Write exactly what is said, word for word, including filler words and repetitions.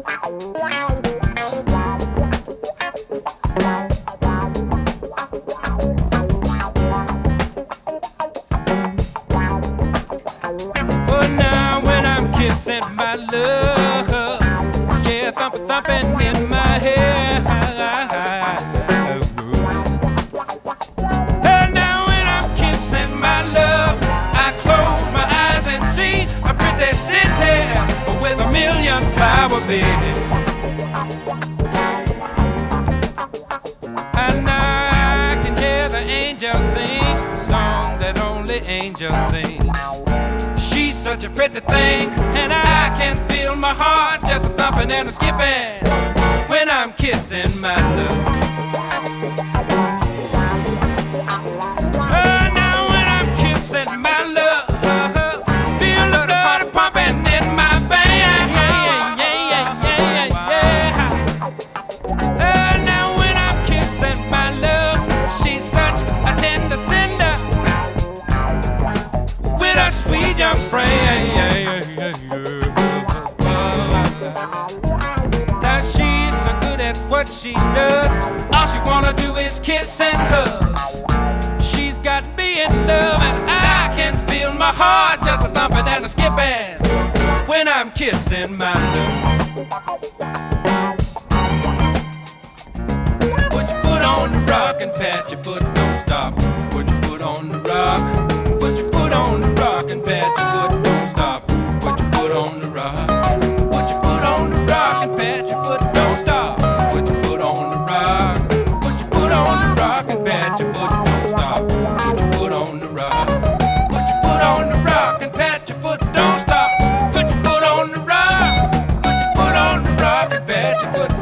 Oh, now when I'm kissing my love, yeah, thump thumping in my head. And now when I'm kissing my love, I close my eyes and see a pretty city with a million flower beds. And I can hear the angels sing songs that only angels sing. She's such a pretty thing, and I can feel my heart just a thumping and a skipping when I'm kissing my love. Oh, now when I'm kissing my love, feel the blood pumping in my veins. Yeah, yeah, yeah, yeah, yeah. Oh, now when I'm kissing my love, she's such a tender cinder with a sweet young friend. Now she's so good at what she does, all she wanna do is kiss and hug. She's got me in love, and I can feel my heart just a thumping and a skipping when I'm kissing my love. Put your foot on the rock and pat your foot, don't stop. Put your foot on the rock. Put your foot on the rock and pat your foot, don't stop. Put your foot on the rock. Put your foot on the rock and pat your foot, don't stop. Put your foot on the rock. Put your foot on the rock and pat your foot, don't stop. Put your foot on the rock. Put your foot on the rock and pat your foot, don't stop. Put your foot on the rock. Put your foot on the rock and pat your foot.